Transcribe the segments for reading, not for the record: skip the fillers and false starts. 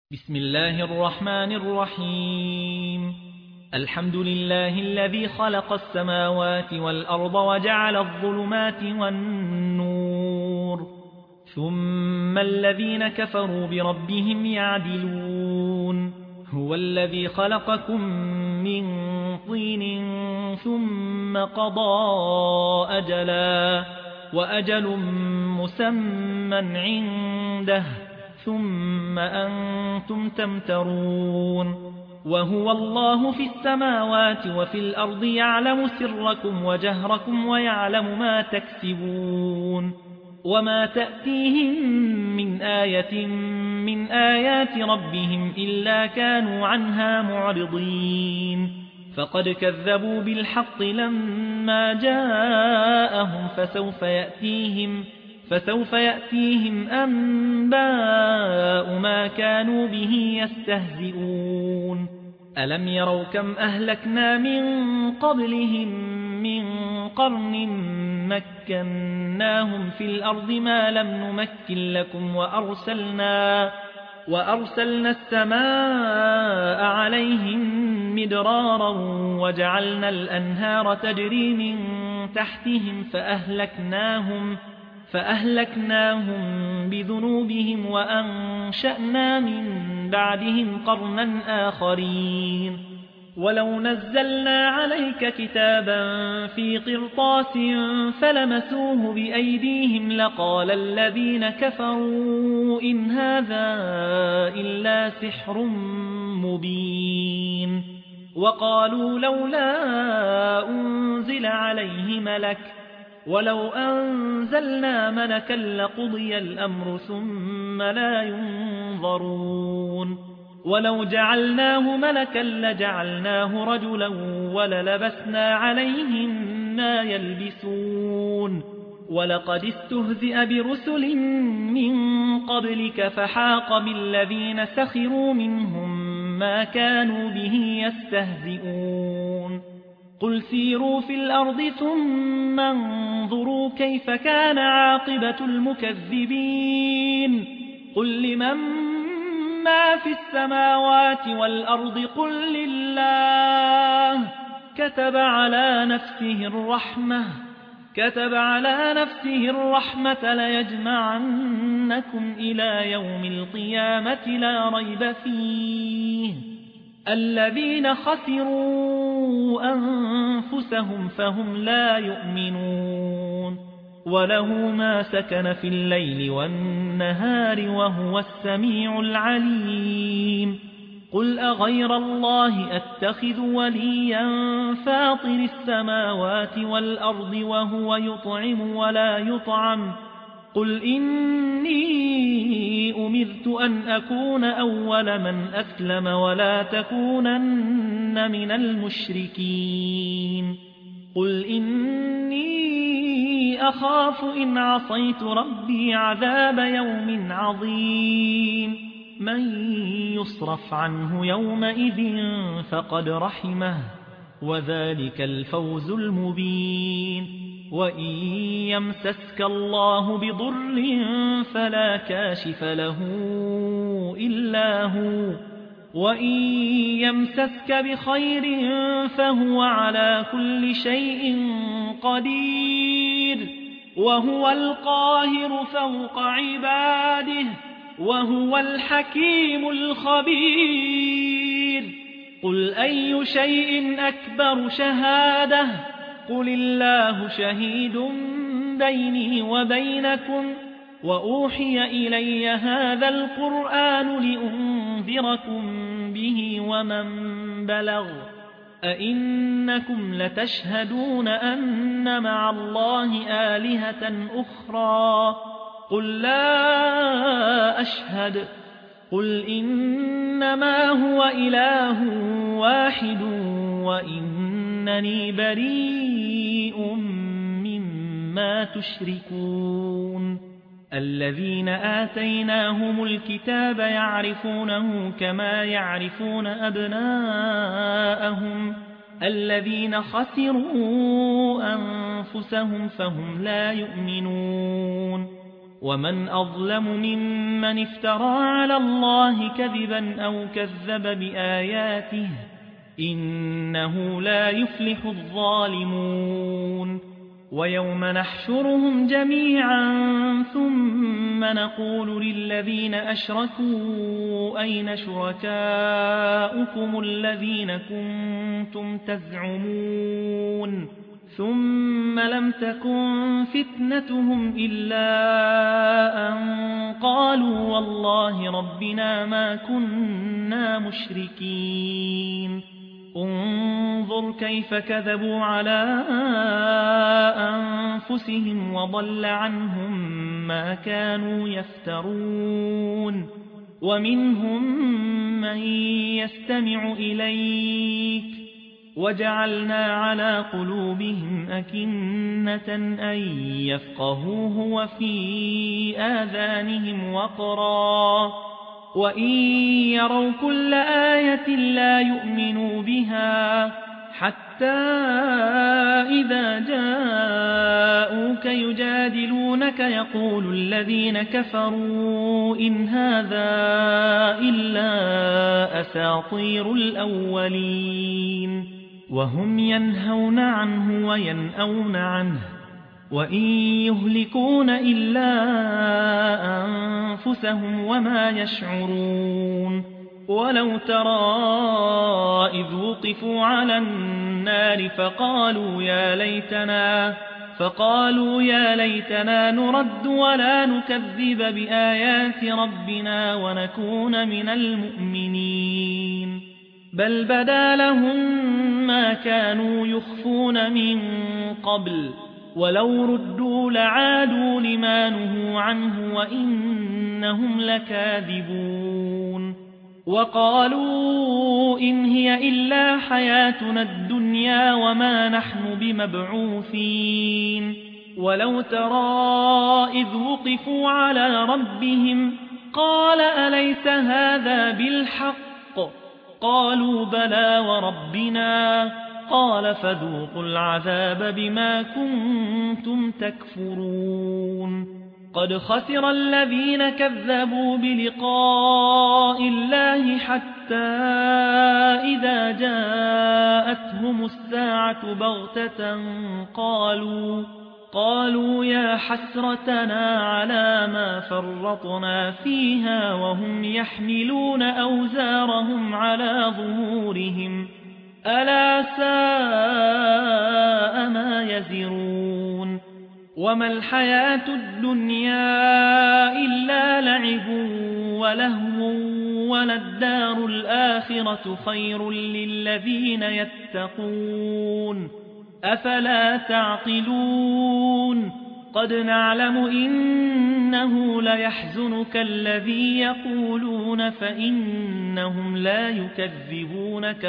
بسم الله الرحمن الرحيم. الحمد لله الذي خلق السماوات والأرض وجعل الظلمات والنور ثم الذين كفروا بربهم يعدلون. هو الذي خلقكم من طين ثم قضى أجلا وأجل مسمى عنده ثم أنتم تمترون. وهو الله في السماوات وفي الأرض يعلم سركم وجهركم ويعلم ما تكسبون. وما تأتيهم من آية من آيات ربهم إلا كانوا عنها معرضين. فقد كذبوا بالحق لما جاءهم فسوف يأتيهم أنباء ما كانوا به يستهزئون. ألم يروا كم أهلكنا من قبلهم من قرن مكناهم في الأرض ما لم نمكن لكم وأرسلنا السماء عليهم مدرارا وجعلنا الأنهار تجري من تحتهم فأهلكناهم بذنوبهم وأنشأنا من بعدهم قرنا آخرين. ولو نزلنا عليك كتابا في قرطاس فلمسوه بأيديهم لقال الذين كفروا إن هذا إلا سحر مبين. وقالوا لولا أنزل عليه ملك ولو أنزلنا ملكا لقضي الأمر ثم لا ينظرون. ولو جعلناه ملكا لجعلناه رجلا وللبسنا عليهم ما يلبسون. ولقد استهزئ برسل من قبلك فحاق بالذين سخروا منهم ما كانوا به يستهزئون. قل سيروا في الأرض ثم انظروا كيف كان عاقبة المكذبين. قل لمن ما في السماوات والأرض قل لله كتب على نفسه الرحمة ليجمعنكم إلى يوم القيامة لا ريب فيه. الذين خسروا أنفسهم فهم لا يؤمنون. وله ما سكن في الليل والنهار وهو السميع العليم. قل أغير الله أتخذ وليا فاطر السماوات والأرض وهو يطعم ولا يطعم. قل إني أمرت أن أكون أول من أسلم ولا تكونن من المشركين. قل إني أخاف إن عصيت ربي عذاب يوم عظيم. من يصرف عنه يومئذ فقد رحمه وذلك الفوز المبين. وإن يمسسك الله بضر فلا كاشف له إلا هو وإن يمسسك بخير فهو على كل شيء قدير. وهو القاهر فوق عباده وهو الحكيم الخبير. قل أي شيء أكبر شهادة قل الله شهيد بيني وبينكم وأوحي إلي هذا القرآن لأنذركم به ومن بلغ. أئنكم لتشهدون أن مع الله آلهة أخرى قل لا أشهد. قل إنما هو إله واحد وإنني بريء مما تشركون. الذين آتيناهم الكتاب يعرفونه كما يعرفون أبناءهم. الذين خسروا أنفسهم فهم لا يؤمنون. ومن أظلم ممن افترى على الله كذبا أو كذب بآياته إنه لا يفلح الظالمون ويوم نحشرهم جميعا ثم نقول للذين أشركوا أين شركاؤكم الذين كنتم تزعمون ثم لم تكن فتنتهم إلا أن قالوا والله ربنا ما كنا مشركين انظر كيف كذبوا على أنفسهم وضل عنهم ما كانوا يفترون ومنهم من يستمع إليك وجعلنا على قلوبهم أكنة أن يفقهوه وفي آذانهم وقرا وإن يروا كل آية لا يؤمنوا بها حتى إذا جاءوك يجادلونك يقول الذين كفروا إن هذا إلا أساطير الأولين وهم ينهون عنه وينأون عنه وإن يهلكون إلا أنفسهم وما يشعرون ولو ترى إذ وقفوا على النار فقالوا يا ليتنا نرد ولا نكذب بآيات ربنا ونكون من المؤمنين بل بدا لهم ما كانوا يخفون من قبل ولو ردوا لعادوا لما نهوا عنه وإنهم لكاذبون وقالوا إن هي إلا حياتنا الدنيا وما نحن بمبعوثين ولو ترى إذ وقفوا على ربهم قال أليس هذا بالحق قالوا بلى وربنا قال فذوقوا العذاب بما كنتم تكفرون قد خسر الذين كذبوا بلقاء الله حتى إذا جاءتهم الساعة بغتة قالوا يا حسرتنا على ما فرطنا فيها وهم يحملون أوزارهم على ظهورهم ألا ساء ما يزرون وما الحياة الدنيا إلا لعب ولهو وللدار الآخرة خير للذين يتقون أفلا تعقلون قد نعلم إنه ليحزنك الذي يقولون فإنهم لا يكذبونك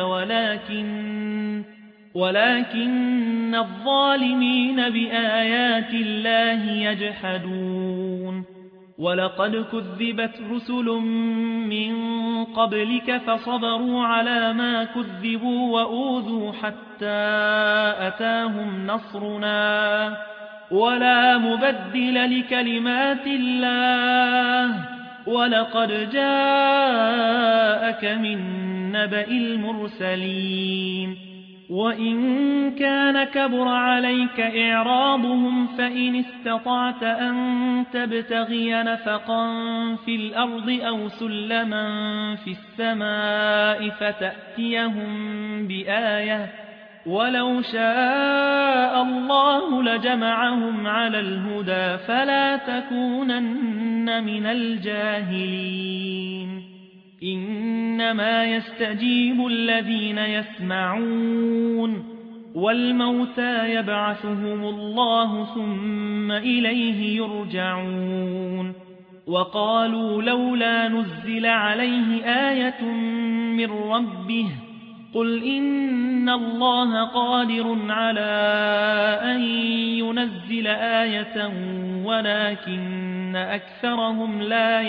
ولكن الظالمين بآيات الله يجحدون ولقد كذبت رسل من قبلك فصبروا على ما كذبوا وأوذوا حتى أتاهم نصرنا ولا مبدل لكلمات الله ولقد جاءك من نبأ المرسلين وإن كان كبر عليك إعراضهم فإن استطعت أن تبتغي نفقا في الأرض أو سلما في السماء فتأتيهم بآية ولو شاء الله لجمعهم على الهدى فلا تكونن من الجاهلين إنما يستجيب الذين يسمعون والموتى يبعثهم الله ثم إليه يرجعون وقالوا لولا نزل عليه آية من ربه قل إن الله قادر على أن ينزل آية ولكن أكثرهم لا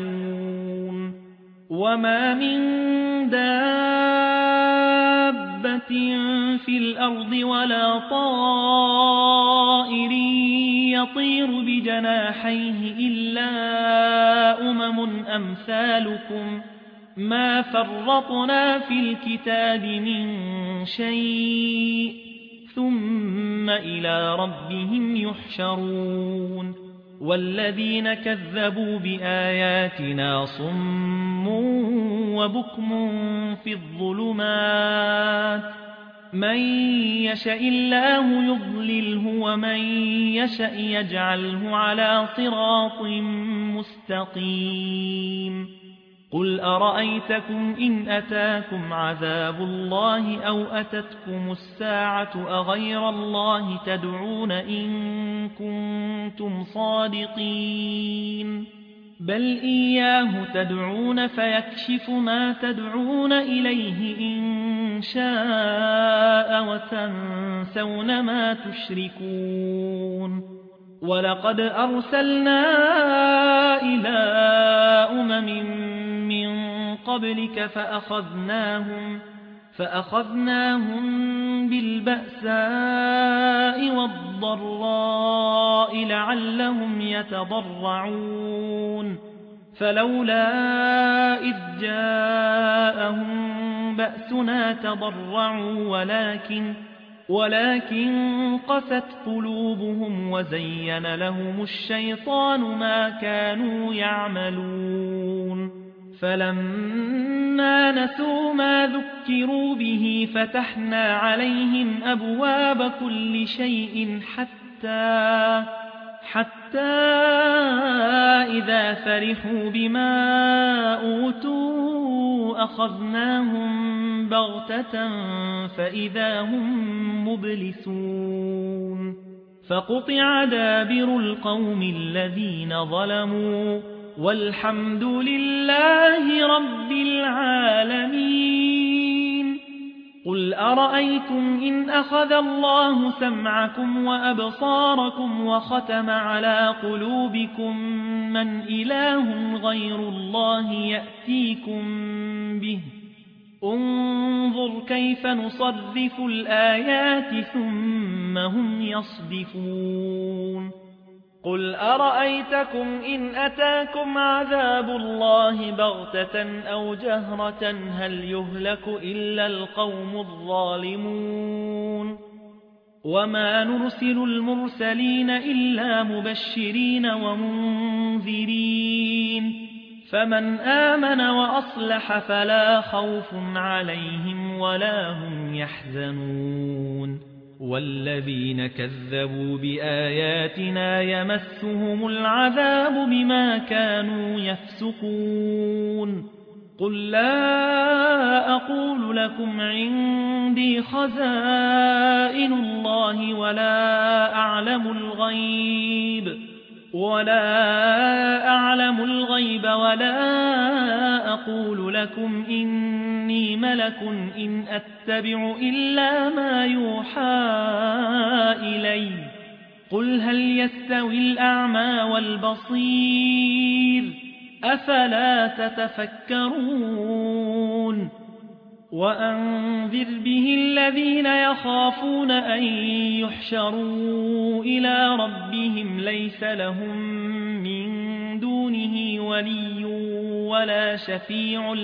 يعلمون وما من دابة دابة في الأرض ولا طائر يطير بجناحيه إلا أمثالكم ما فرطنا في الكتاب من شيء ثم إلى ربهم يحشرون والذين كذبوا بآياتنا صم وبكم في الظلمات من يشاء الله يضلله ومن يشاء يجعله على صراط مستقيم قل أرأيتكم إن أتاكم عذاب الله أو أتتكم الساعة أغير الله تدعون إن كنتم صادقين بل إياه تدعون فيكشف ما تدعون إليه إن شاء وتنسون ما تشركون ولقد أرسلنا إلى من قبلك فأخذناهم بالبأساء والضراء لعلهم يتضرعون فلولا إذ جاءهم بأسنا تضرعوا ولكن قست قلوبهم وزين لهم الشيطان ما كانوا يعملون فلما نسوا ما ذكروا به فتحنا عليهم أبواب كل شيء حتى إذا فرحوا بما أوتوا أخذناهم بغتة فإذا هم مبلسون فقطع دابر القوم الذين ظلموا والحمد لله رب العالمين قل أرأيتم إن أخذ الله سمعكم وأبصاركم وختم على قلوبكم من إله غير الله يأتيكم به انظر كيف نصرف الآيات ثم هم يصدفون قل أرأيتكم إن أتاكم عذاب الله بغتة أو جهرة هل يهلك إلا القوم الظالمون وما نرسل المرسلين إلا مبشرين ومنذرين فمن آمن وأصلح فلا خوف عليهم ولا هم يحزنون والذين كذبوا بآياتنا يمسهم العذاب بما كانوا يفسقون قل لا أقول لكم عندي خزائن الله ولا أعلم الغيب ولا أقول لكم إني ملك إن أتبع إلا ما يوحى إلي قل هل يستوي الأعمى والبصير أفلا تتفكرون وأنذر به الذين يخافون أن يحشروا إلى ربهم ليس لهم من دونه ولي ولا شفيع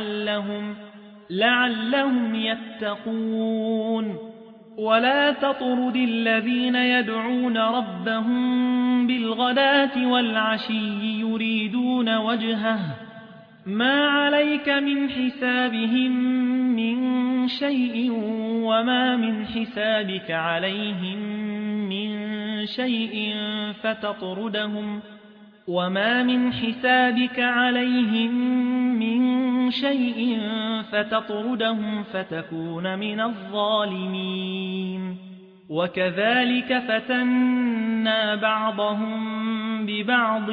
لعلهم يتقون ولا تطرد الذين يدعون ربهم بالغداة والعشي يريدون وجهه ما عليك من حسابهم من شيء وما من حسابك عليهم من شيء فتطردهم فتكون من الظالمين وكذلك فتنا بعضهم ببعض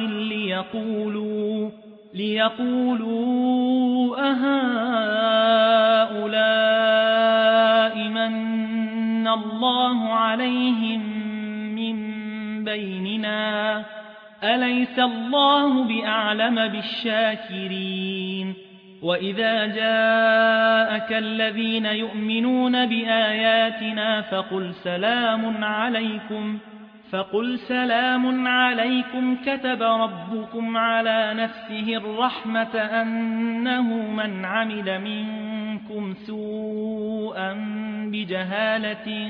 ليقولوا أهؤلاء من الله عليهم من بيننا أليس الله بأعلم بالشاكرين وإذا جاءك الذين يؤمنون بآياتنا فقل سلام عليكم كتب ربكم على نفسه الرحمة أنه من عمل منكم سوءا بجهالة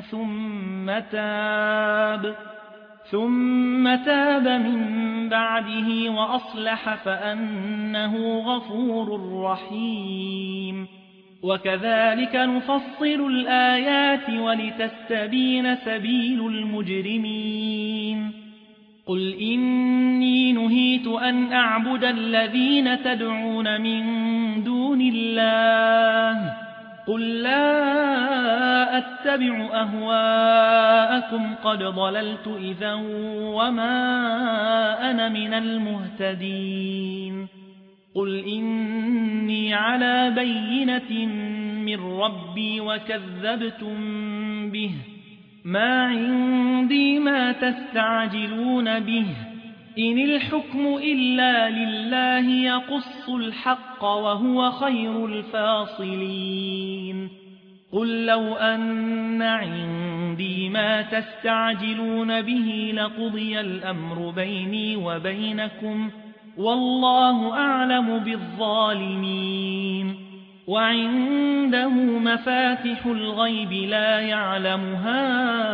ثم تاب من بعده وأصلح فأنه غفور رحيم. وكذلك نفصل الآيات ولتستبين سبيل المجرمين. قل إني نهيت أن أعبد الذين تدعون من دون الله قل لا أتبع أهواءكم قد ضللت إذا وما أنا من المهتدين. قل إني على بينة من ربي وكذبتم به ما عندي ما تستعجلون به إن الحكم إلا لله يقص الحق وهو خير الفاصلين. قل لو أن عندي ما تستعجلون به لقضي الأمر بيني وبينكم والله أعلم بالظالمين. وعنده مفاتح الغيب لا يعلمها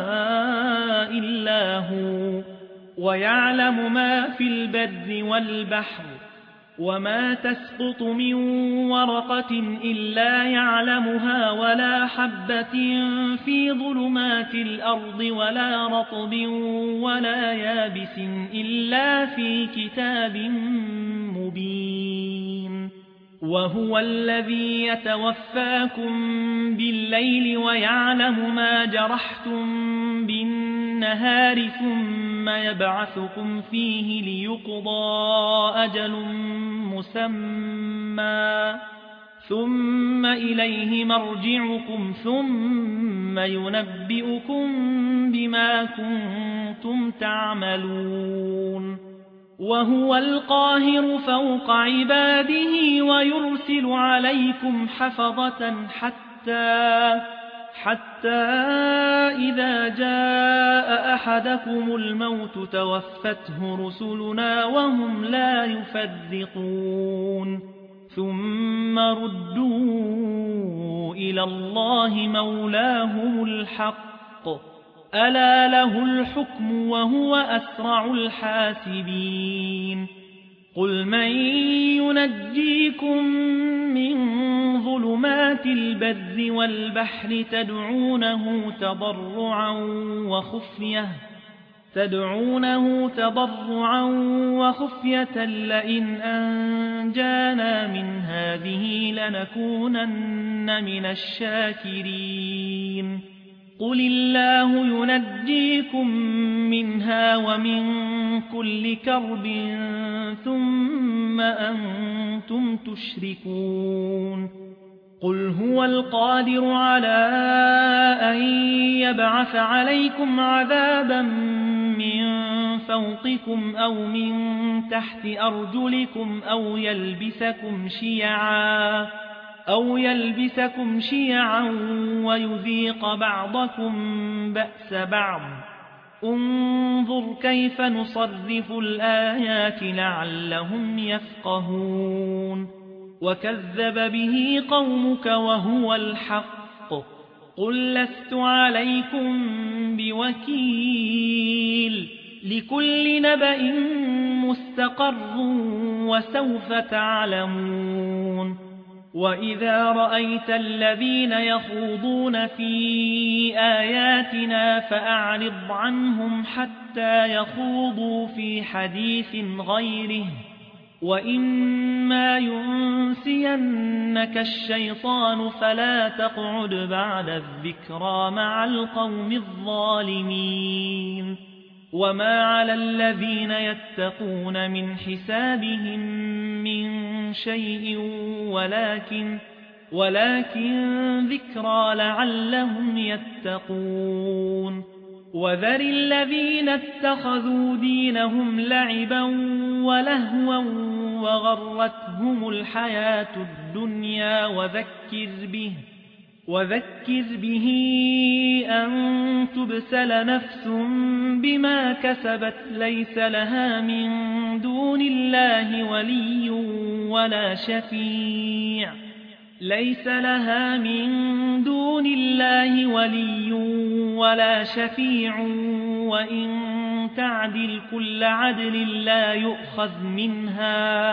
إلا هو ويعلم ما في البر والبحر وما تسقط من ورقة إلا يعلمها ولا حبة في ظلمات الأرض ولا رطب ولا يابس إلا في كتاب مبين. وهو الذي يتوفاكم بالليل ويعلم ما جرحتم بالنهار ثم يبعثكم فيه ليقضى أجل مسمى ثم إليه مرجعكم ثم ينبئكم بما كنتم تعملون. وهو القاهر فوق عباده ويرسل عليكم حفظة حتى إذا جاء أحدكم الموت توفته رسلنا وهم لا يفرطون ثم ردوا إلى الله مولاهم الحق ألا له الحكم وهو أسرع الحاسبين. قل من ينجيكم من ظلمات البر والبحر تدعونه تضرعا وخفية لئن أنجانا من هذه لنكونن من الشاكرين. قل الله ينجيكم منها ومن كل كرب ثم أنتم تشركون. قل هو القادر على أن يبعث عليكم عذابا من فوقكم أو من تحت أرجلكم أو يلبسكم شيعا ويذيق بعضكم بأس بعض. انظر كيف نصرف الآيات لعلهم يفقهون. وكذب به قومك وهو الحق قل لست عليكم بوكيل لكل نبأ مستقر وسوف تعلمون. وإذا رأيت الذين يخوضون في آياتنا فأعرض عنهم حتى يخوضوا في حديث غيره وإما ينسينك الشيطان فلا تقعد بعد الذكرى مع القوم الظالمين. وما على الذين يتقون من حسابهم من شيء ولكن ذكرى لعلهم يتقون. وذر الذين اتخذوا دينهم لعبا ولهوا وغرتهم الحياة الدنيا وذكر به أن تبسل نفس بما كسبت ليس لها من دون الله ولي ولا شفيع وإن تعدل كل عدل لا يؤخذ منها.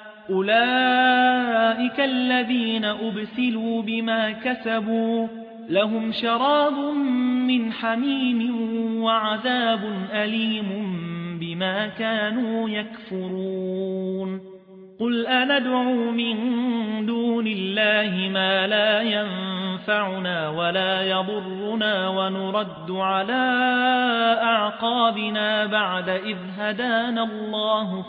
أولئك الذين أبسلوا بما كسبوا لهم شراب من حميم وعذاب أليم بما كانوا يكفرون. قل أندعو من دون الله ما لا ينفعنا ولا يضرنا ونرد على أعقابنا بعد إذ هدانا الله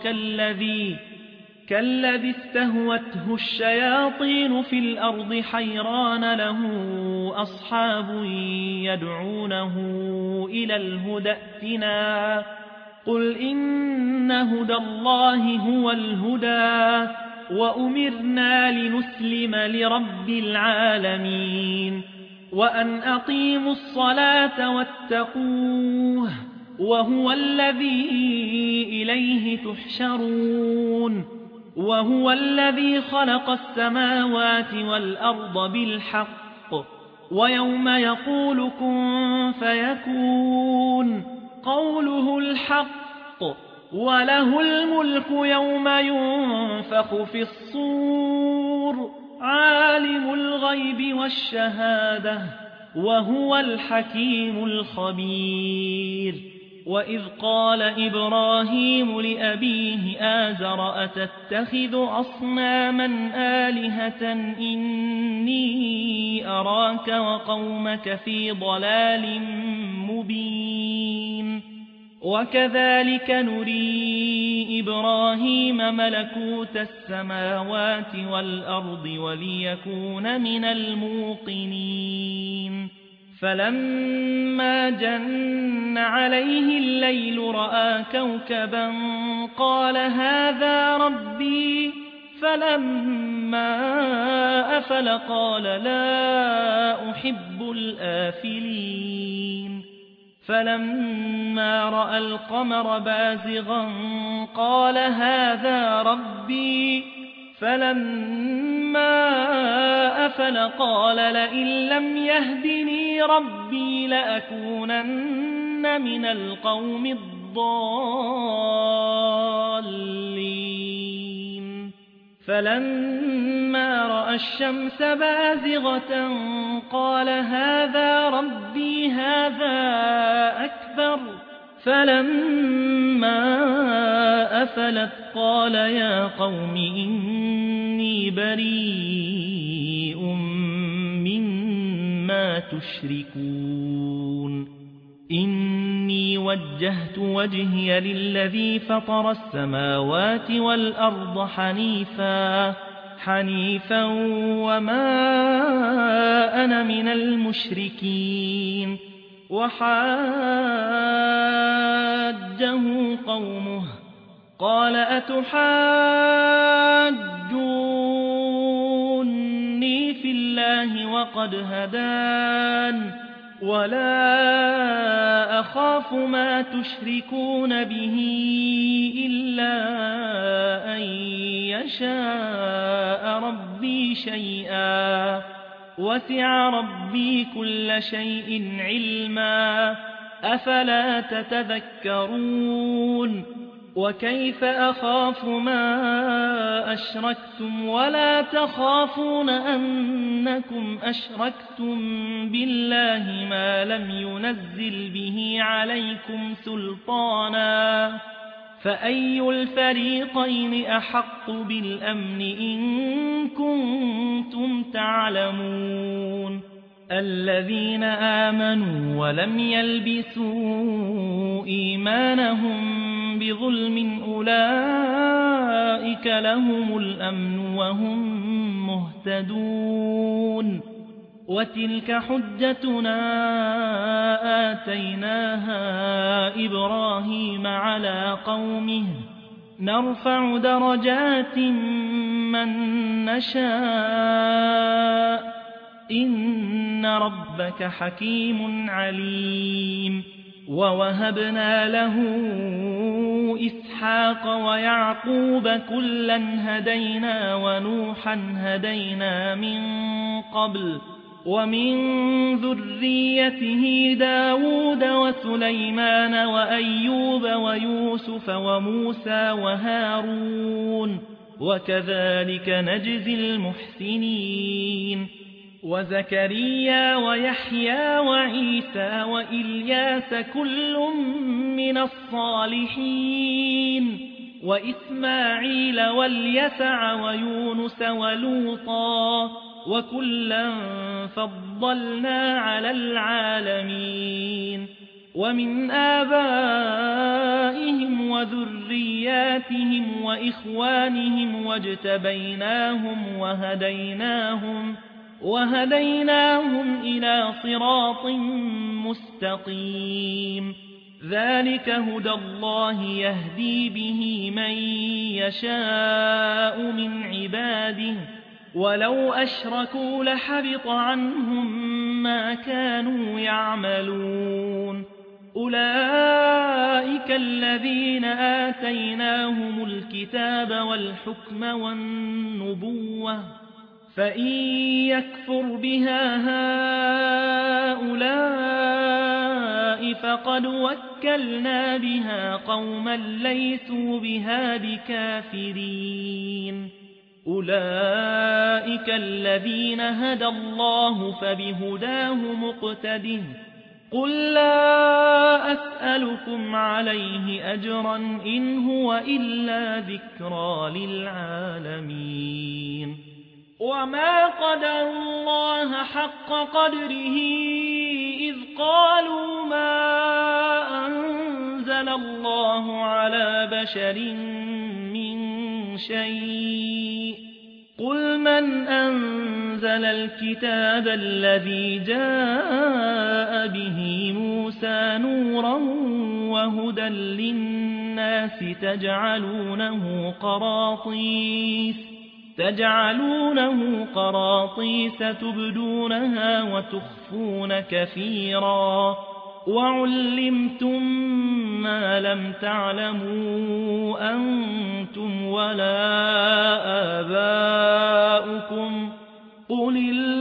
كالذي استهوته الشياطين في الأرض حيران له أصحاب يدعونه إلى الهدى ائتنا. قل إن هدى الله هو الهدى وأمرنا لنسلم لرب العالمين وأن أقيموا الصلاة واتقوه وهو الذي إليه تحشرون. وهو الذي خلق السماوات والأرض بالحق ويوم يقول كن فيكون قوله الحق وله الملك يوم ينفخ في الصور عالم الغيب والشهادة وهو الحكيم الخبير. وإذ قال إبراهيم لأبيه آزر أتتخذ أصناما آلهة إني أراك وقومك في ضلال مبين. وكذلك نري إبراهيم ملكوت السماوات والأرض وليكون من الموقنين. فلما جن عليه الليل رأى كوكبا قال هذا ربي فلما أفل قال لا أحب الآفلين. فلما رأى القمر بازغا قال هذا ربي فلما أفل قال لئن لم يهدني ربي لأكونن من القوم الضالين. فلما رأى الشمس بازغة قال هذا ربي هذا أكبر. فلما أفلت قال يا قوم إني بريء مما تشركون. إني وجهت وجهي للذي فطر السماوات والأرض حنيفا وما أنا من المشركين. وحاجه قومه قال أتحاجوني في الله وقد هدان ولا أخاف ما تشركون به إلا أن يشاء ربي شيئا وسع ربي كل شيء علما أفلا تتذكرون. وكيف أخاف ما أشركتم ولا تخافون أنكم أشركتم بالله ما لم ينزل به عليكم سلطانا فأي الفريقين أحق بالأمن إن كنتم تعلمون. الذين آمنوا ولم يلبسوا إيمانهم بظلم أولئك لهم الأمن وهم مهتدون. وتلك حجتنا آتيناها إبراهيم على قومه نرفع درجات من نشاء إن ربك حكيم عليم ووهبنا له إسحاق ويعقوب كلا هدينا ونوحا هدينا من قبل ومن ذريته داود وسليمان وأيوب ويوسف وموسى وهارون وكذلك نجزي المحسنين وزكريا ويحيى وعيسى وإلياس كل من الصالحين وإسماعيل واليسع ويونس ولوطا وكلا فضلنا على العالمين ومن آبائهم وذرياتهم وإخوانهم واجتبيناهم وهديناهم إلى صراط مستقيم ذلك هدى الله يهدي به من يشاء من عباده ولو أشركوا لحبط عنهم ما كانوا يعملون أولئك الذين آتيناهم الكتاب والحكم والنبوة فإن يكفر بها هؤلاء فقد وكلنا بها قوما ليسوا بها بكافرين أولئك الذين هدى الله فبهداه مقتده قل لا أسألكم عليه أجرا إن هو إلا ذكرى للعالمين وما قدر الله حق قدره إذ قالوا ما أنزل الله على بشر من شيء قل من أنزل الكتاب الذي جاء به موسى نورا وهدى للناس تجعلونه قراطيس تبدونها وتخفون كثيرا وعلمتم ما لم تعلموا أنتم ولا آباؤكم قل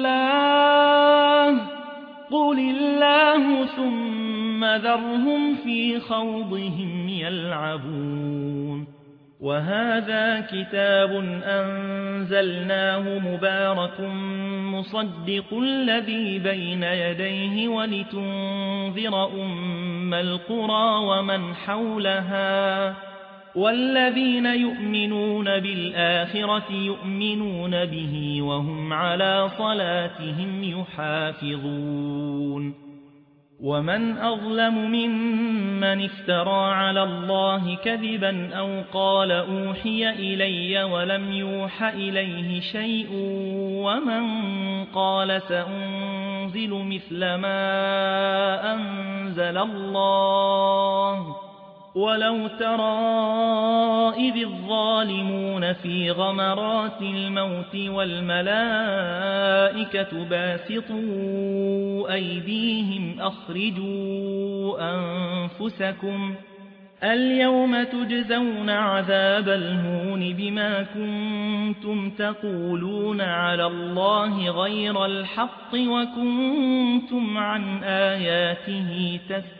الله ثم ذرهم في خوضهم يلعبون وهذا كتاب أنزلناه مبارك مصدق الذي بين يديه ولتنذر أم القرى ومن حولها والذين يؤمنون بالآخرة يؤمنون به وهم على صلاتهم يحافظون ومن أظلم ممن افترى على الله كذبا أو قال أوحي إلي ولم يوح إليه شيء ومن قال سأنزل مثل ما أنزل الله ولو ترى إذ الظالمون في غمرات الموت والملائكة باسطوا أيديهم أخرجوا أنفسكم اليوم تجزون عذاب الهون بما كنتم تقولون على الله غير الحق وكنتم عن آياته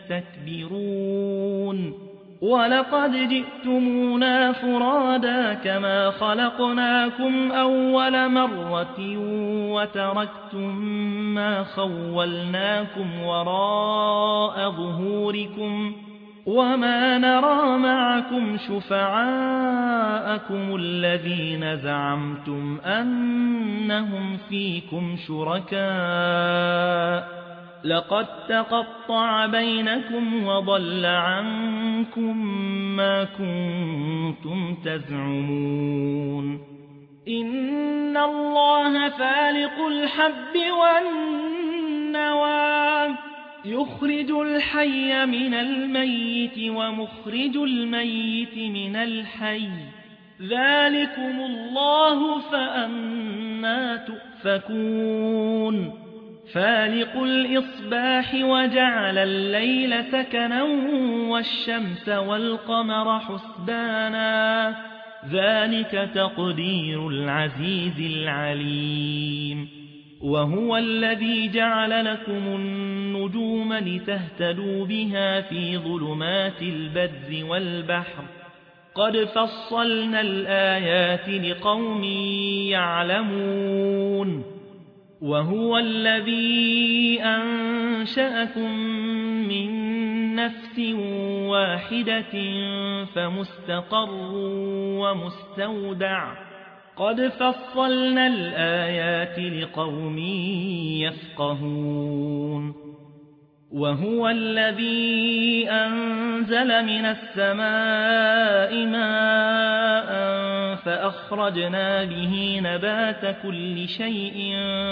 تستكبرون ولقد جئتمونا فرادا كما خلقناكم أول مرة وتركتم ما خولناكم وراء ظهوركم وما نرى معكم شفعاءكم الذين زعمتم أنهم فيكم شركاء لقد تقطع بينكم وضل عنكم ما كنتم تزعمون إن الله فالق الحب والنوى يخرج الحي من الميت ومخرج الميت من الحي ذلكم الله فأنى تؤفكون فالق الإصباح وجعل الليل سكنا والشمس والقمر حسبانا ذلك تقدير العزيز العليم وهو الذي جعل لكم النجوم لتهتدوا بها في ظلمات البر والبحر قد فصلنا الآيات لقوم يعلمون وهو الذي أنشأكم من نفس واحدة فمستقر ومستودع قد فصلنا الآيات لقوم يفقهون وهو الذي أنزل من السماء ماء فأخرجنا به نبات كل شيء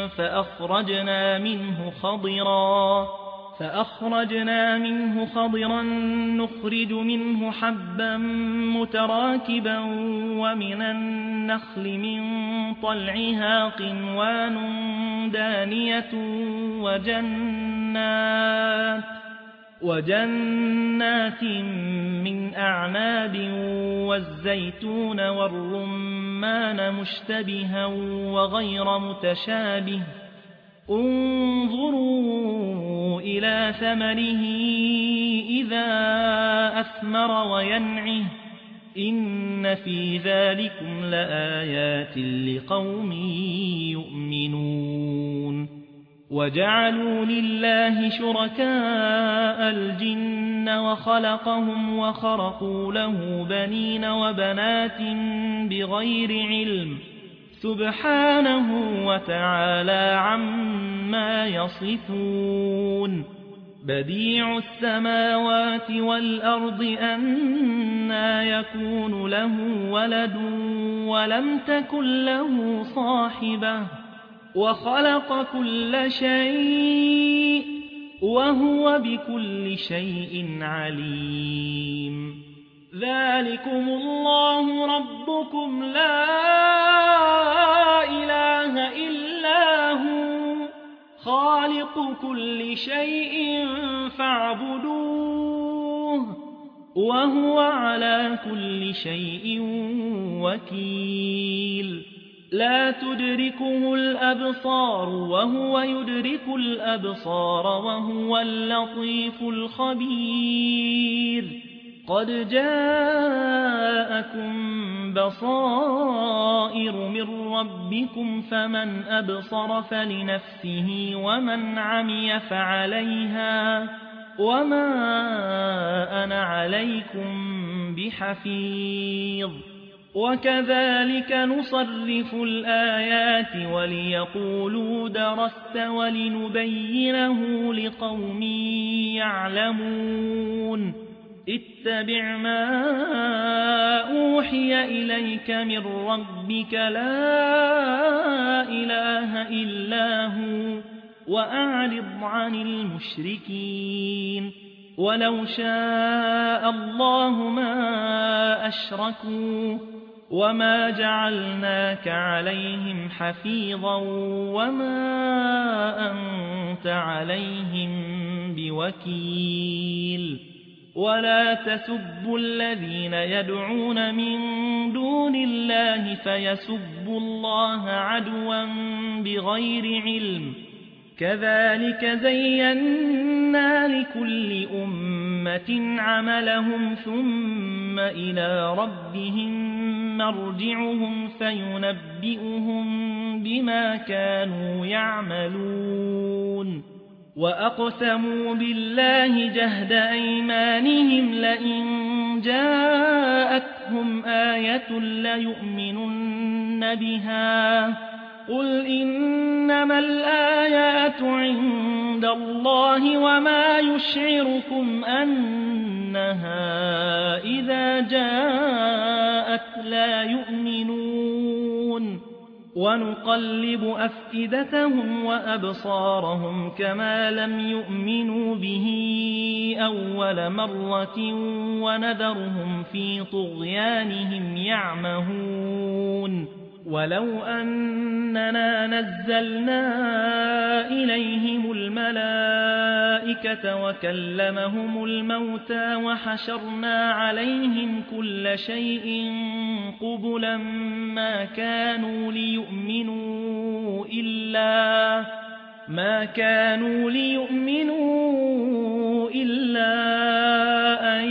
فأخرجنا منه خضرا نخرج منه حبا متراكبا ومن النخل من طلعها قنوان دانية وجنات من أعناب والزيتون والرمان مشتبها وغير متشابه انظروا إلى ثمره إذا أثمر وينعه إن في ذلكم لآيات لقوم يؤمنون وجعلوا لله شركاء الجن وخلقهم وخرقوا له بنين وبنات بغير علم سبحانه وتعالى عما يصفون بديع السماوات والأرض أنى يكون له ولد ولم تكن له صاحبة وخلق كل شيء وهو بكل شيء عليم ذلكم الله ربكم لا إله إلا هو خالق كل شيء فاعبدوه وهو على كل شيء وكيل لا تدركه الأبصار وهو يدرك الأبصار وهو اللطيف الخبير قد جاءكم بصائر من ربكم فمن أبصر فلنفسه ومن عمي فعليها وما أنا عليكم بحفيظ وكذلك نصرف الآيات وليقولوا درست ولنبينه لقوم يعلمون اتبع ما أوحي إليك من ربك لا إله إلا هو وأعرض عن المشركين ولو شاء الله ما أشركوا وما جعلناك عليهم حفيظا وما أنت عليهم بوكيل ولا تسبوا الذين يدعون من دون الله فيسبوا الله عدوا بغير علم كذلك زينا لكل أمة عملهم ثم إلى ربهم مرجعهم فينبئهم بما كانوا يعملون وأقسموا بالله جهد أيمانهم لئن جاءتهم آية ليؤمنن بها قل إنما الآيات عند الله وما يشعركم أنها إذا جاءت لا يؤمنون ونقلب أفئدتهم وأبصارهم كما لم يؤمنوا به أول مرة ونذرهم في طغيانهم يعمهون ولو أننا نزلنا إليهم الملائكة وكلمهم الموتى وحشرنا عليهم كل شيء قبلا ما كانوا ليؤمنوا إلا أن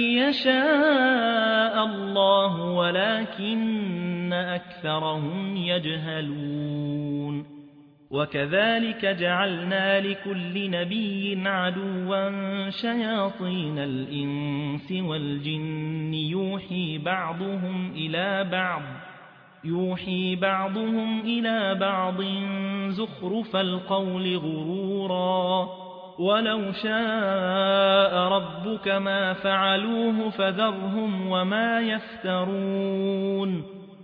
يشاء الله ولكن أكثرهم يجهلون وكذلك جعلنا لكل نبي عدوا شياطين الإنس والجن يوحي بعضهم إلى بعض زخرف القول غرورا ولو شاء ربك ما فعلوه فذرهم وما يفترون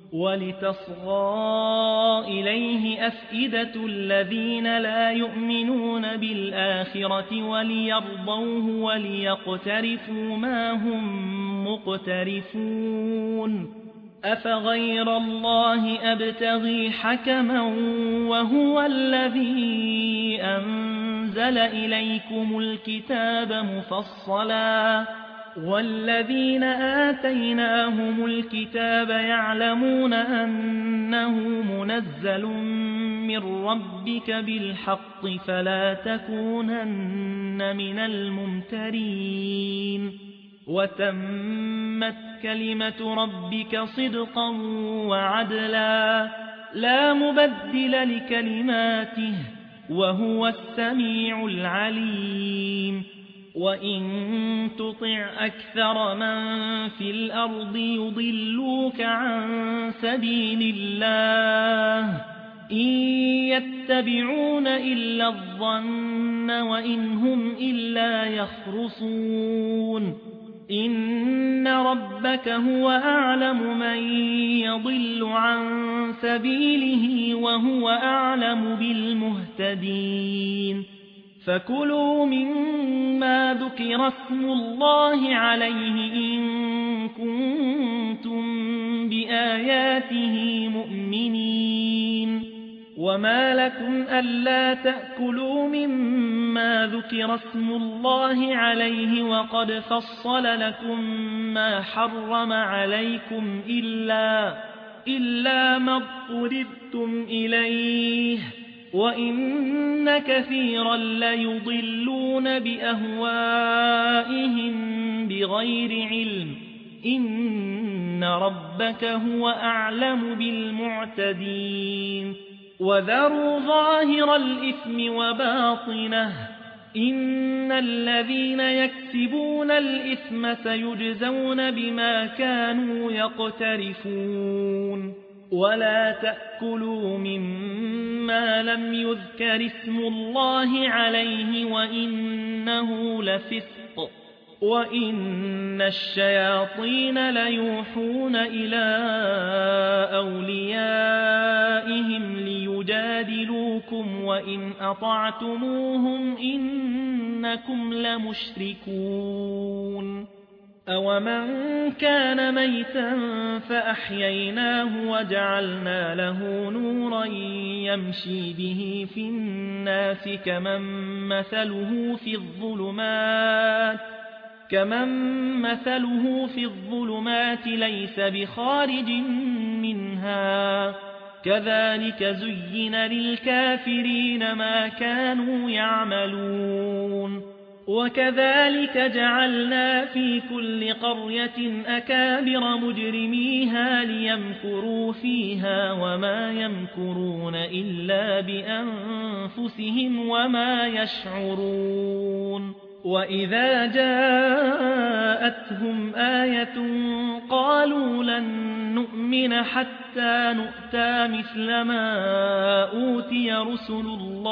ولتصغى إليه أفئدة الذين لا يؤمنون بالآخرة وليرضوه وليقترفوا ما هم مقترفون أفغير الله أبتغي حكما وهو الذي أنزل إليكم الكتاب مفصلا والذين آتيناهم الكتاب يعلمون أنه منزل من ربك بالحق فلا تكونن من الممترين وتمت كلمة ربك صدقا وعدلا لا مبدل لكلماته وهو السميع العليم وإن تطع أكثر من في الأرض يضلوك عن سبيل الله إن يتبعون إلا الظن وإن هم إلا يخرصون إن ربك هو أعلم من يضل عن سبيله وهو أعلم بالمهتدين فكلوا مما ذكر اسم الله عليه إن كنتم بآياته مؤمنين وما لكم ألا تأكلوا مما ذكر اسم الله عليه وقد فصل لكم ما حرم عليكم إلا ما اضطررتم إليه وإن كثيرا ليضلون بأهوائهم بغير علم إن ربك هو أعلم بالمعتدين وذروا ظاهر الإثم وباطنه إن الذين يكسبون الإثم سيجزون بما كانوا يقترفون ولا تأكلوا مما لم يذكر اسم الله عليه وإنه لفسق وإن الشياطين ليوحون إلى أوليائهم ليجادلوكم وإن أطعتموهم إنكم لمشركون أومن كان ميتا فأحييناه وجعلنا له نورا يمشي به في الناس كمن مثله في الظلمات ليس بخارج منها كذلك زين للكافرين ما كانوا يعملون وكذلك جعلنا في كل قرية أكابر مجرميها ليمكروا فيها وما يمكرون إلا بأنفسهم وما يشعرون وإذا جاءتهم آية قالوا لن نؤمن حتى نؤتى مثل ما أوتي رسل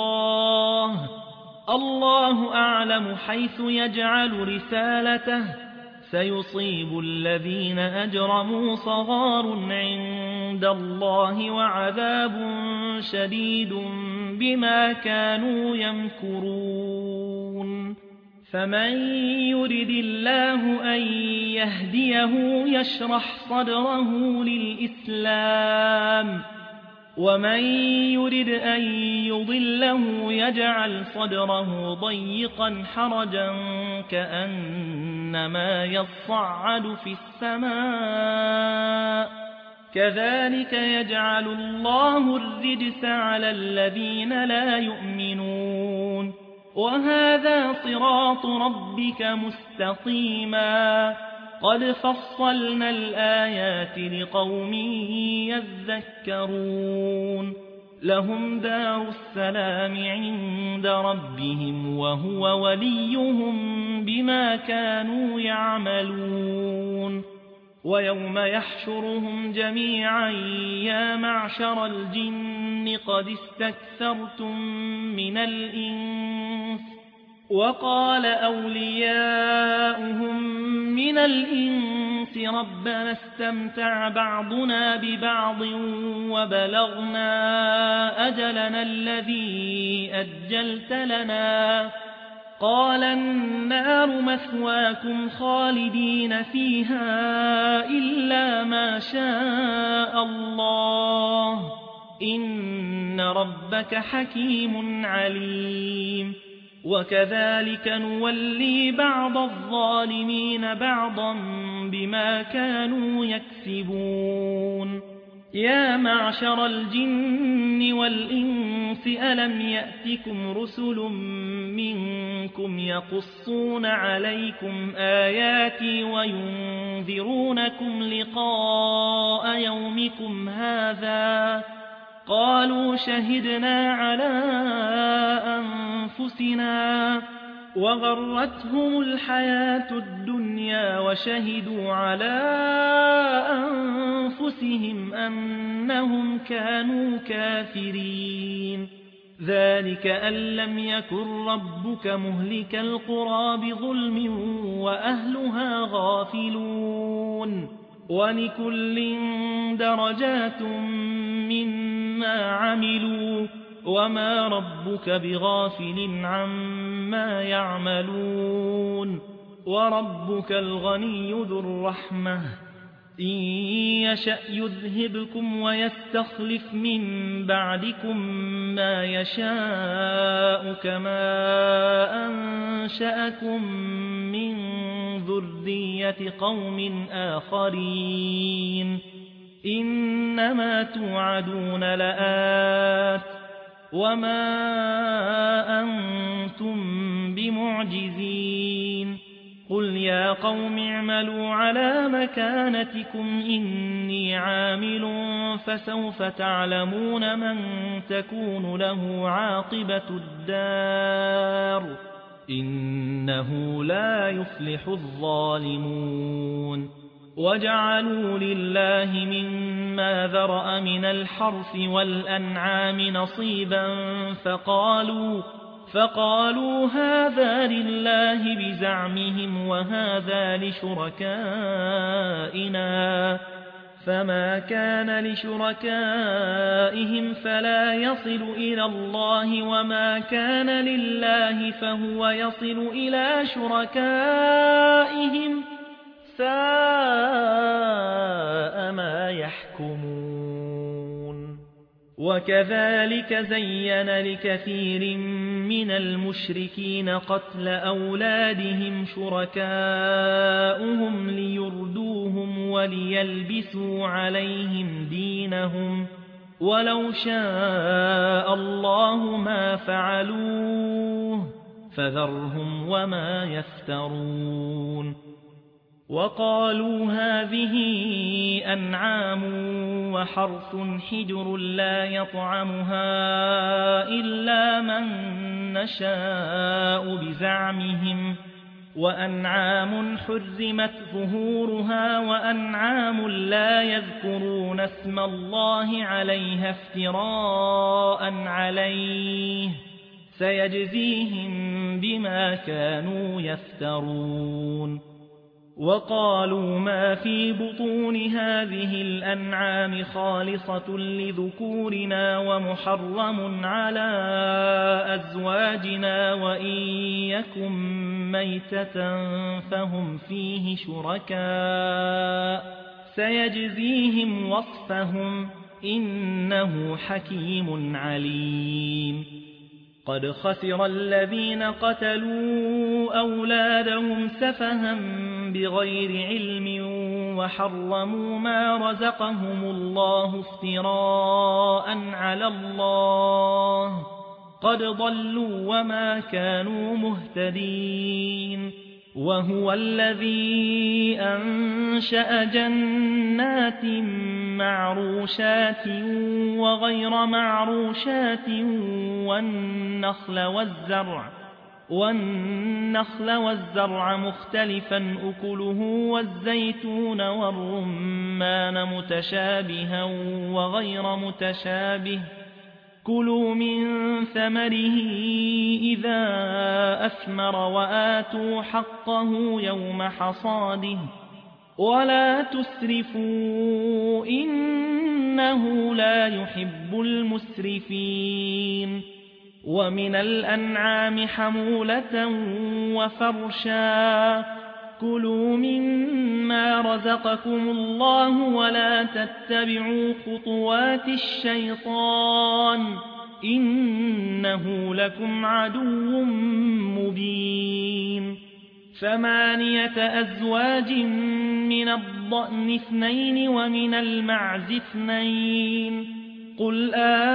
الله أعلم حيث يجعل رسالته سيصيب الذين أجرموا صغار عند عند الله وعذاب شديد بما كانوا يمكرون فمن يرد الله أن يهديه يشرح صدره للإسلام ومن يرد أن يضله يجعل صدره ضيقا حرجا كأنما يصعد في السماء كذلك يجعل الله الرجس على الذين لا يؤمنون وهذا صراط ربك مستقيما قد فصلنا الآيات لقوم يذكرون لهم دار السلام عند ربهم وهو وليهم بما كانوا يعملون ويوم يحشرهم جميعا يا معشر الجن قد استكثرتم من الإنس وقال أولياؤهم من الإنس ربنا استمتع بعضنا ببعض وبلغنا أجلنا الذي أجلت لنا قال النار مثواكم خالدين فيها إلا ما شاء الله إن ربك حكيم عليم وكذلك نولي بعض الظالمين بعضا بما كانوا يكسبون يا معشر الجن والإنس ألم يأتكم رسل منكم يقصون عليكم آياتي وينذرونكم لقاء يومكم هذا قالوا شهدنا على أنفسنا وغرتهم الحياة الدنيا وشهدوا على أنفسهم أنهم كانوا كافرين ذلك أن لم يكن ربك مهلك القرى بظلم وأهلها غافلون ولكل درجات مما عملوا وما ربك بغافل عما يعملون وربك الغني ذو الرحمة إن يشأ يذهبكم ويستخلف من بعدكم ما يشاء كما أنشأكم من ذرية قوم آخرين إنما توعدون لآت وما أنتم بمعجزين قل يا قوم اعملوا على مكانتكم إني عامل فسوف تعلمون من تكون له عاقبة الدار إنه لا يفلح الظالمون وجعلوا لله مما ذرأ من الحرث والأنعام نصيبا فقالوا هذا لله بزعمهم وهذا لشركائنا فما كان لشركائهم فلا يصل إلى الله وما كان لله فهو يصل إلى شركائهم ساء ما يحكمون وكذلك زين لكثير من المشركين قتل أولادهم شركاؤهم ليردوهم وليلبسوا عليهم دينهم ولو شاء الله ما فعلوه فذرهم وما يفترون وقالوا هذه أنعام وحرث حجر لا يطعمها إلا من نشاء بزعمهم وأنعام حرمت ظهورها وأنعام لا يذكرون اسم الله عليها افتراء عليه سيجزيهم بما كانوا يفترون وقالوا ما في بطون هذه الأنعام خالصة لذكورنا ومحرم على أزواجنا وإن يكن ميتة فهم فيه شركاء سيجزيهم وصفهم إنه حكيم عليم قد خسر الذين قتلوا أولادهم سفها بغير علم وحرموا ما رزقهم الله افتراء على الله قد ضلوا وما كانوا مهتدين وهو الذي أنشأ جنات معروشات وغير معروشات والنخل والزرع مختلفا أكله والزيتون والرمان متشابها وغير متشابه كلوا من ثمره إذا أثمر وآتوا حقه يوم حصاده ولا تسرفوا إنه لا يحب المسرفين ومن الأنعام حمولة وفرشا كلوا مما رزقكم الله ولا تتبعوا خطوات الشيطان إنه لكم عدو مبين 8 أزواج من الضأن 2 ومن المعز 2 قل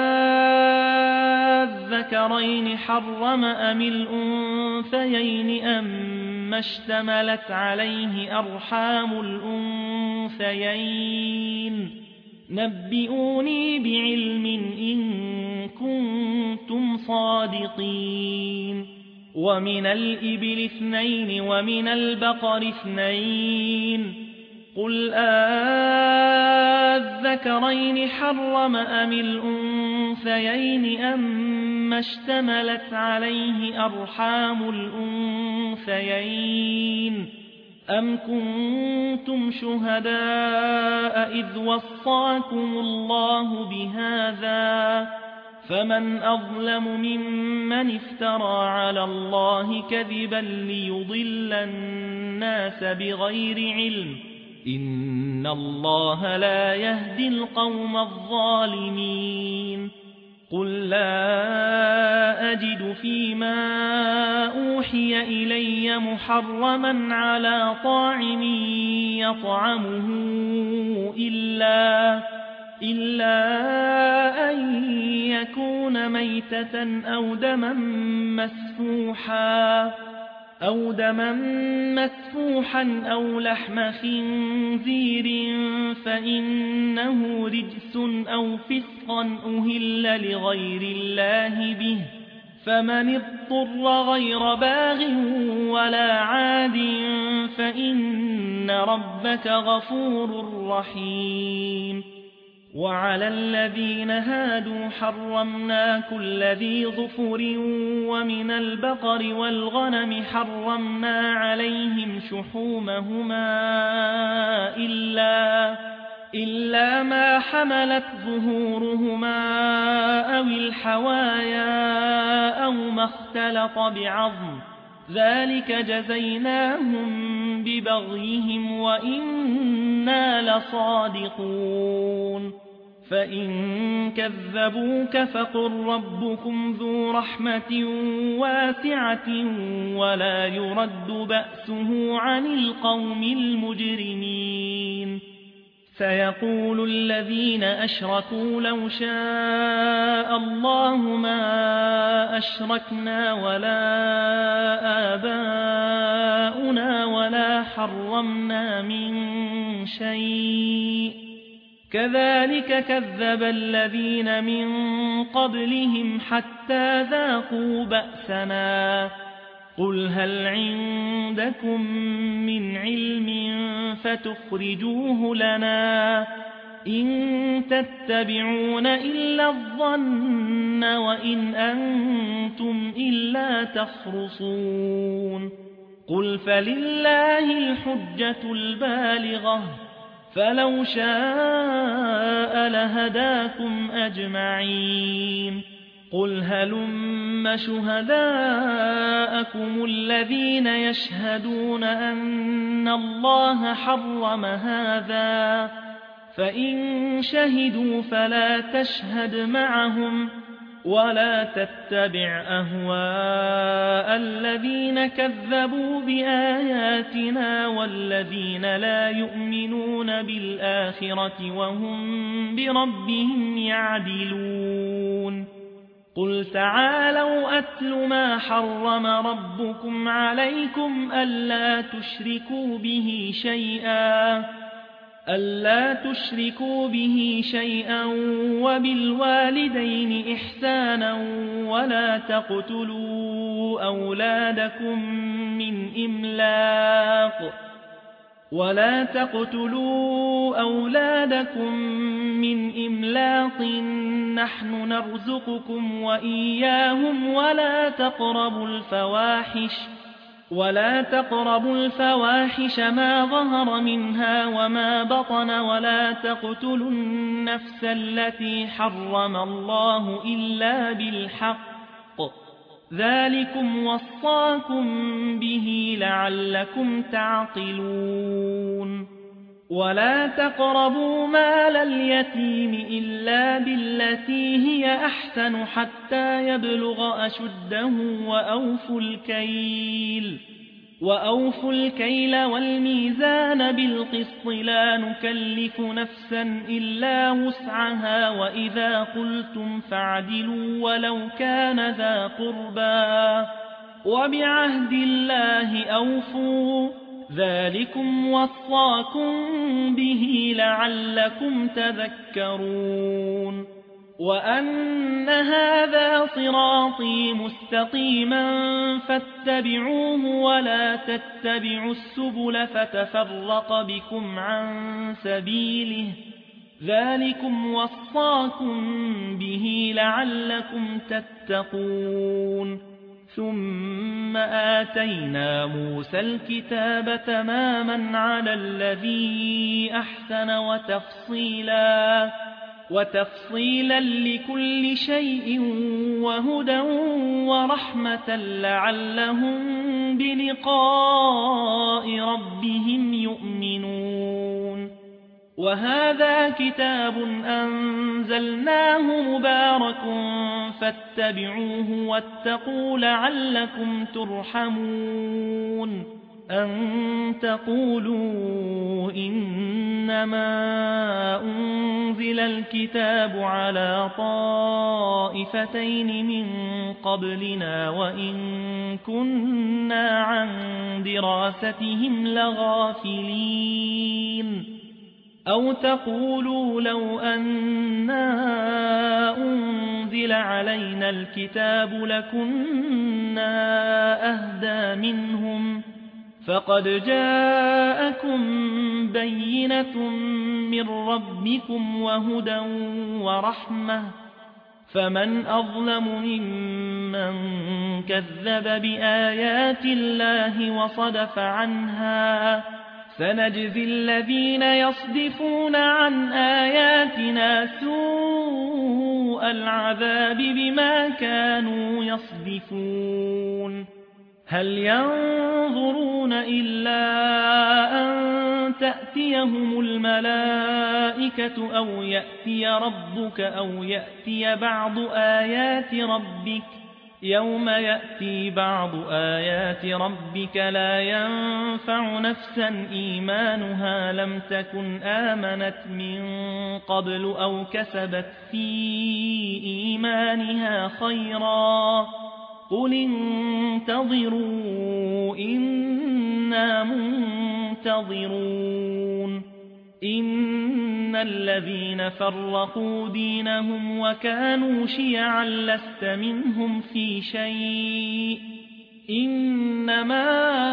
أذكرين حرم أم الأنثيين أما اشتملت عليه أرحام الأنثيين نبئوني بعلم إن كنتم صادقين ومن الإبل 2 ومن البقر 2 قل أذكرين حرم أم الأنثيين أما اشتملت عليه أرحام الأنثيين أم كنتم شهداء إذ وصاكم الله بهذا فمن أظلم ممن افترى على الله كذبا ليضل الناس بغير علم إن الله لا يهدي القوم الظالمين قل لا أجد فيما أوحي إلي محرما على طاعم يطعمه إلا أن يكون ميتة أو دما مسفوحا أو لحم خنزير فإنه رجس أو فسقا أهل لغير الله به فمن اضطر غير باغ ولا عاد فإن ربك غفور رحيم وعلى الذين هادوا حرمنا كل ذي ظفر ومن البقر والغنم حرمنا عليهم شحومهما إلا ما حملت ظهورهما أو الحوايا أو ما اختلط بعظم ذلك جزيناهم ببغيهم وإنا لصادقون فإن كذبوك فقل ربكم ذو رحمة واسعة ولا يرد بأسه عن القوم المجرمين سيقول الذين أشركوا لو شاء الله ما أشركنا ولا آباؤنا ولا حرمنا من شيء كذلك كذب الذين من قبلهم حتى ذاقوا بأسنا قل هل عندكم من علم فتخرجوه لنا إن تتبعون إلا الظن وإن أنتم إلا تخرصون قل فلله الحجة البالغة فلو شاء لهداكم أجمعين قل هلم شهداءكم الذين يشهدون أن الله حرم هذا فإن شهدوا فلا تشهد معهم ولا تتبع أهواء الذين كذبوا بآياتنا والذين لا يؤمنون بالآخرة وهم بربهم يعدلون قل تعالوا أتل ما حرم ربكم عليكم ألا تشركوا به شيئا وبالوالدين إحسانا ولا تقتلوا أولادكم من إملاق نحن نرزقكم وإياهم ولا تقربوا الفواحش ما ظهر منها وما بطن ولا تقتلوا النفس التي حرم الله إلا بالحق ذلكم وصاكم به لعلكم تعقلون ولا تقربوا مال اليتيم إلا بالتي هي أحسن حتى يبلغ أشده وأوفوا الكيل والميزان بالقسط لا نكلف نفسا إلا وسعها وإذا قلتم فاعدلوا ولو كان ذا قربى وبعهد الله أوفوا ذلكم وصاكم به لعلكم تذكرون وأن هذا صراطي مستقيما فاتبعوه ولا تتبعوا السبل فتفرق بكم عن سبيله ذلكم وصاكم به لعلكم تتقون ثم آتينا موسى الكتاب تماما على الذي أحسن وتفصيلا لكل شيء وهدى ورحمة لعلهم بلقاء ربهم يؤمنون وهذا كتاب أنزلناه مبارك فاتبعوه واتقوا لعلكم ترحمون أن تقولوا إنما أنزل الكتاب على طائفتين من قبلنا وإن كنا عن دراستهم لغافلين أو تقولوا لو أنا أنزل علينا الكتاب لكنا أهدى منهم فقد جاءكم بينة من ربكم وهدى ورحمة فمن أظلم ممن كذب بآيات الله وصدف عنها سنجزي الذين يصدفون عن آياتنا سوء العذاب بما كانوا يصدفون هل ينظرون إلا أن تأتيهم الملائكة أو يأتي ربك أو يأتي بعض آيات ربك يوم يأتي بعض آيات ربك لا ينفع نفسا إيمانها لم تكن آمنت من قبل أو كسبت في إيمانها خيرا قل انتظروا إنا منتظرون إن الذين فرقوا دينهم وكانوا شيعا لست منهم في شيء إنما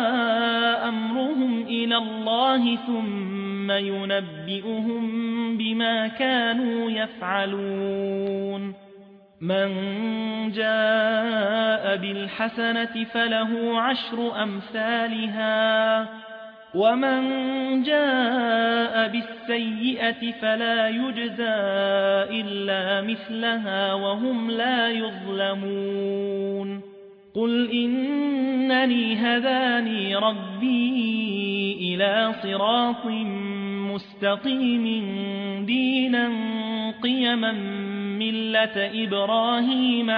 أمرهم إلى الله ثم ينبئهم بما كانوا يفعلون من جاء بالحسنة فله 10 أمثالها ومن جاء بالسيئة فلا يجزى إلا مثلها وهم لا يظلمون قل إنني هداني ربي إلى صراط مستقيم دينا قيما ملة إبراهيم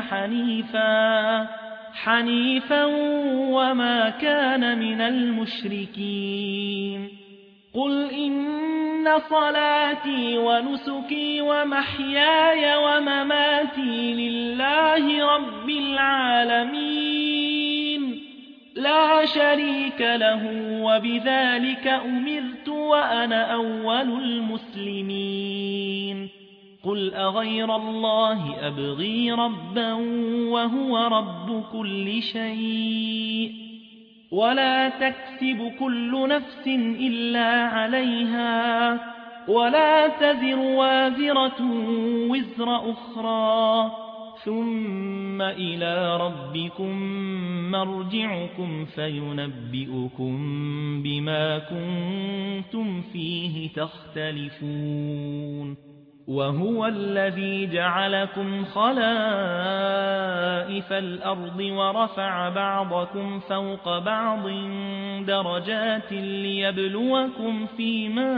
حنيفا وما كان من المشركين قل إن صلاتي ونسكي ومحياي ومماتي لله رب العالمين لا شريك له وبذلك أمرت وأنا أول المسلمين قل أغير الله أبغي ربا وهو رب كل شيء ولا تكسب كل نفس إلا عليها ولا تزر وازرة وزر أخرى ثم إلى ربكم مرجعكم فينبئكم بما كنتم فيه تختلفون وهو الذي جعلكم خلائف الأرض ورفع بعضكم فوق بعض درجات ليبلوكم فيما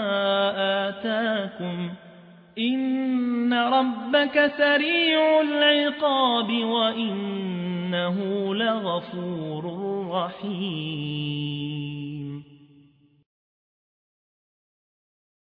آتاكم إن ربك سريع العقاب وإنه لغفور رحيم